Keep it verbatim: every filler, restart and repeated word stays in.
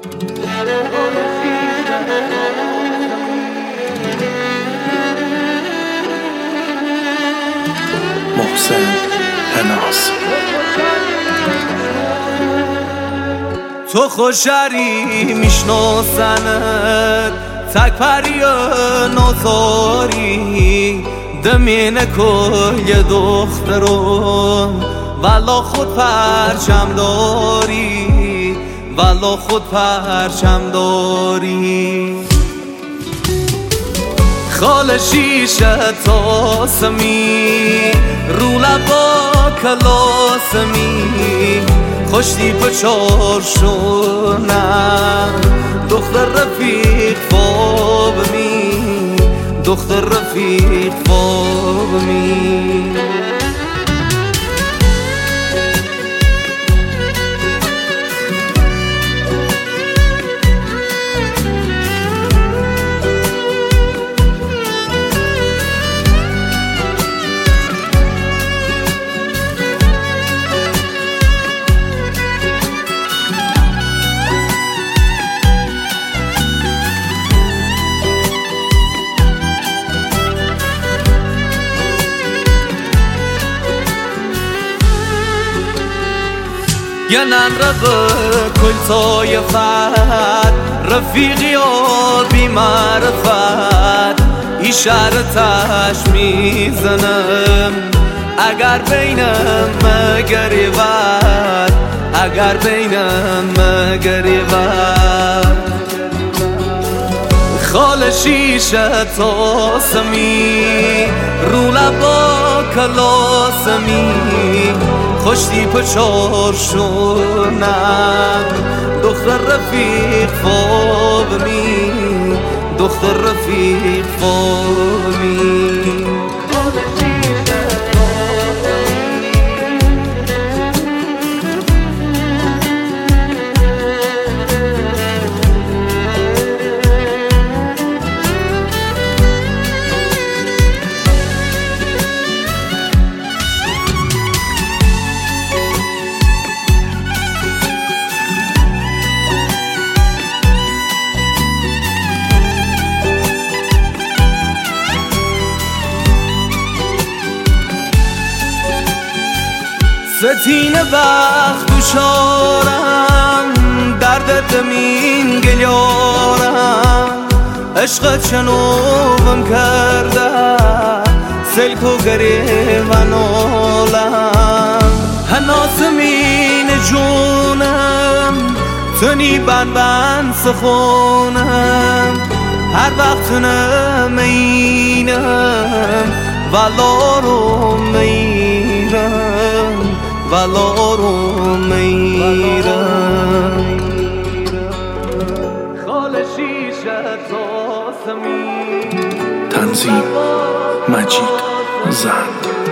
محسن هناز. تو خوشری میشناسنت تک پری نازاری دمینه کل یه دخترون والا خود پرچم داری والا خود پرچم داری خال شیشه تاسمی رو لبا کلاسمی خوشتی پچار شونم دختر رفیق فابمی دختر رفیق فابمی یه ننربه کل طایفت رفیقی و بی معرفت اشارتش میزنم اگر بینم مگریبت اگر بینم مگریبت خال شیشه تاسمی رو لبا کلاسمی خوشتی پچار شونم دختر رفیق فابمی دختر رفیق فابمی ستین وقت دوشارم درد دمین گلیارم عشق چنوبم کرده سلک و گریوان آلم هناسمین جونم تنی بن بن سخونم هر وقت نمینم والا رو میرم والا رو میرم خال شیشه تاسمی تنظیم مجید زند.